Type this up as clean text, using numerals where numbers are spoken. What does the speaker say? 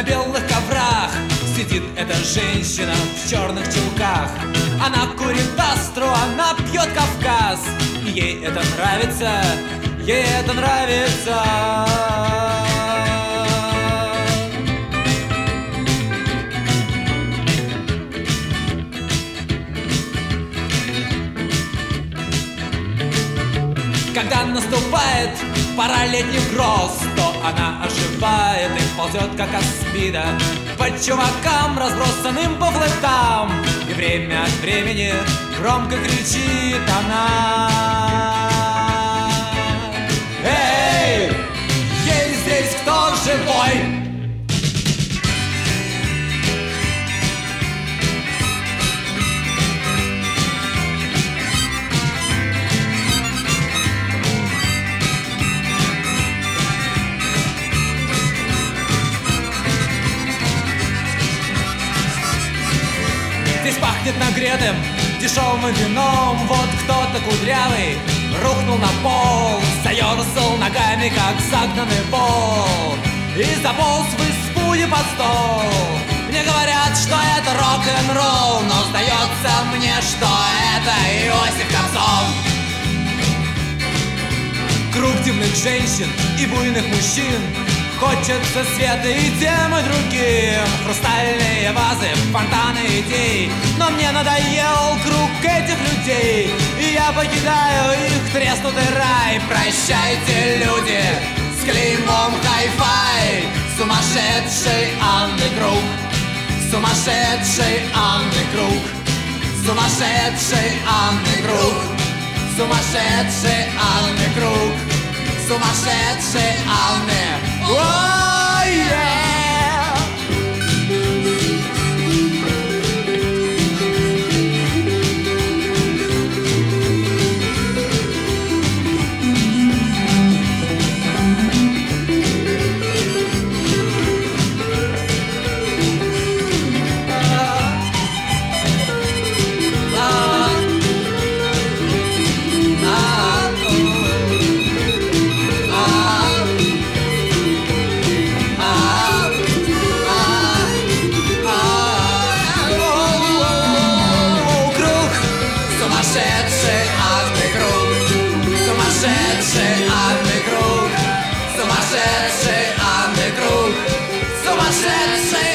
белых коврах сидит эта женщина в черных чулках. Она курит астру, она пьет Кавказ, и ей это нравится, ей это нравится. Когда наступает пора летних гроз, то она оживает и ползет, как аспида, по чувакам, разбросанным по флетам. И время от времени громко кричит она: эй, есть здесь кто живой? Здесь пахнет нагретым дешевым вином. Вот кто-то кудрявый рухнул на пол, заерзал ногами, как загнанный вол, и заполз в испуге под стол. Мне говорят, что это рок-н-ролл, но сдается мне, что это Иосиф Кобзон. Круг дивных женщин и буйных мужчин, хочется света и тем, и другим. Хрустальные вазы, фонтаны идей, но мне надоел круг этих людей, и я покидаю их треснутый рай. Прощайте, люди с клеймом хай-фай, сумасшедший Анны Круг, сумасшедший Анны Круг, сумасшедший Анны Круг, сумасшедший Анны Круг, сумасшедший Анны. Oh, yeah! Сумасшедший Анны Круг, сумасшедший Анны Круг, сумасшедший Анны Круг, сумасшедший